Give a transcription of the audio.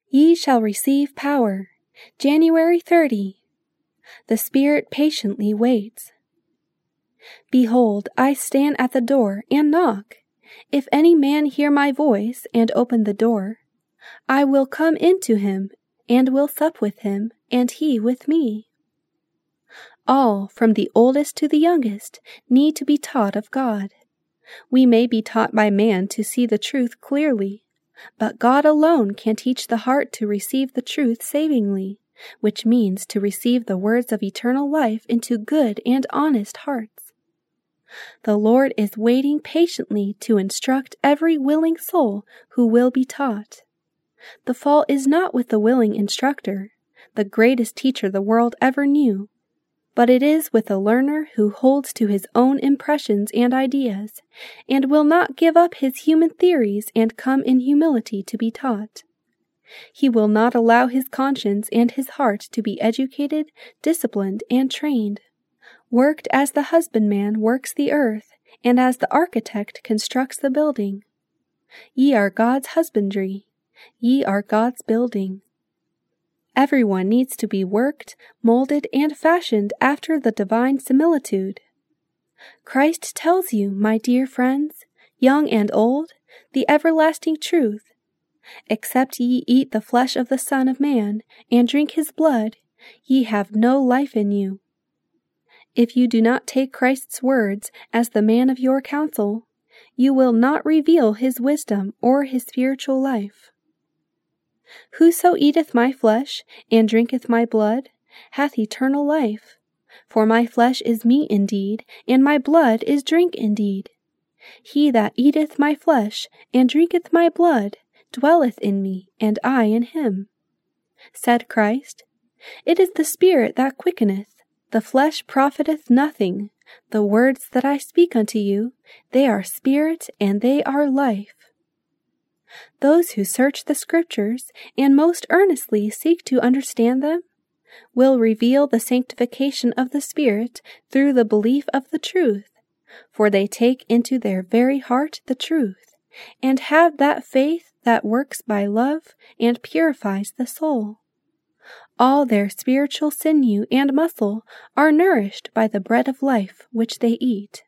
Ye shall receive power. January 30. The Spirit patiently waits. Behold, I stand at the door and knock. If any man hear my voice and open the door, I will come into him, and will sup with him, and he with me. All, from the oldest to the youngest, need to be taught of God. We may be taught by man to see the truth clearly, but God alone can teach the heart to receive the truth savingly, which means to receive the words of eternal life into good and honest hearts. The Lord is waiting patiently to instruct every willing soul who will be taught. The fault is not with the willing instructor, the greatest teacher the world ever knew, but it is with a learner who holds to his own impressions and ideas, and will not give up his human theories and come in humility to be taught. He will not allow his conscience and his heart to be educated, disciplined, and trained, worked as the husbandman works the earth, and as the architect constructs the building. Ye are God's husbandry. Ye are God's building. Everyone needs to be worked, molded, and fashioned after the divine similitude. Christ tells you, my dear friends, young and old, the everlasting truth. Except ye eat the flesh of the Son of Man, and drink his blood, ye have no life in you. If you do not take Christ's words as the man of your counsel, you will not reveal his wisdom or his spiritual life. Whoso eateth my flesh, and drinketh my blood, hath eternal life. For my flesh is meat indeed, and my blood is drink indeed. He that eateth my flesh, and drinketh my blood, dwelleth in me, and I in him. Said Christ, It is the Spirit that quickeneth, the flesh profiteth nothing. The words that I speak unto you, they are spirit, and they are life. Those who search the Scriptures, and most earnestly seek to understand them, will reveal the sanctification of the Spirit through the belief of the truth, for they take into their very heart the truth, and have that faith that works by love and purifies the soul. All their spiritual sinew and muscle are nourished by the bread of life which they eat.